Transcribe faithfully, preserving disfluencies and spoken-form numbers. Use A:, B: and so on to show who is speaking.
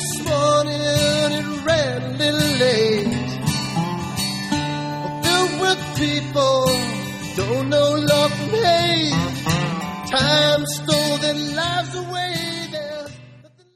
A: this morning it ran a little late. Filled with people, don't know love from hate. Time stole their lives away.